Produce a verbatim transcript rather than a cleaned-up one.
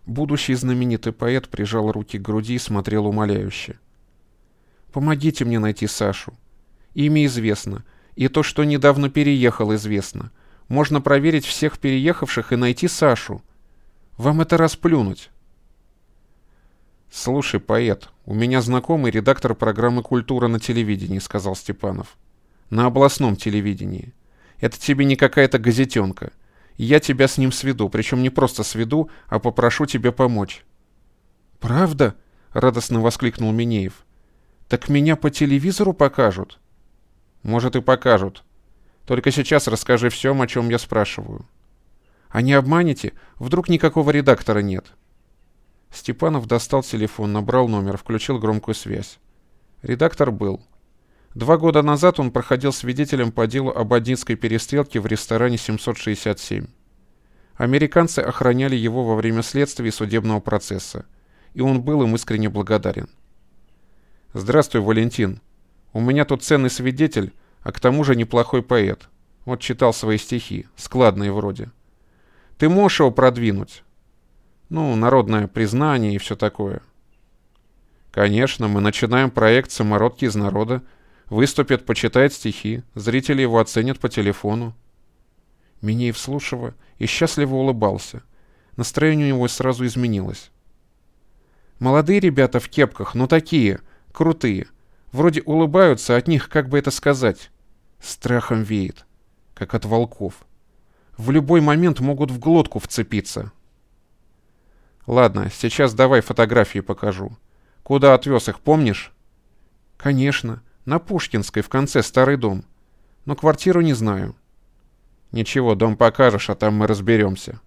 Будущий знаменитый поэт прижал руки к груди и смотрел умоляюще. «Помогите мне найти Сашу. Имя известно, и то, что недавно переехал, известно. Можно проверить всех переехавших и найти Сашу. Вам это расплюнуть». «Слушай, поэт, у меня знакомый редактор программы «Культура» на телевидении», — сказал Степанов. «На областном телевидении. Это тебе не какая-то газетенка. Я тебя с ним сведу, причем не просто сведу, а попрошу тебе помочь». «Правда?» — радостно воскликнул Минеев. «Так меня по телевизору покажут?» «Может, и покажут. Только сейчас расскажи все, о чем я спрашиваю». «А не обманете? Вдруг никакого редактора нет?» Степанов достал телефон, набрал номер, включил громкую связь. Редактор был. Два года назад он проходил свидетелем по делу об Одинской перестрелке в ресторане семьсот шестьдесят семь. Американцы охраняли его во время следствия и судебного процесса, и он был им искренне благодарен. «Здравствуй, Валентин. У меня тут ценный свидетель, а к тому же неплохой поэт. Вот читал свои стихи, складные вроде. Ты можешь его продвинуть? Ну, народное признание и все такое». «Конечно, мы начинаем проект «Самородки из народа». Выступит, почитает стихи, зрители его оценят по телефону». Минеев слушал и счастливо улыбался. Настроение у него сразу изменилось. «Молодые ребята в кепках, но такие, крутые. Вроде улыбаются, от них, как бы это сказать, страхом веет, как от волков. В любой момент могут в глотку вцепиться». «Ладно, сейчас давай фотографии покажу. Куда отвез их, помнишь?» «Конечно. На Пушкинской, в конце старый дом. Но квартиру не знаю». «Ничего, дом покажешь, а там мы разберемся».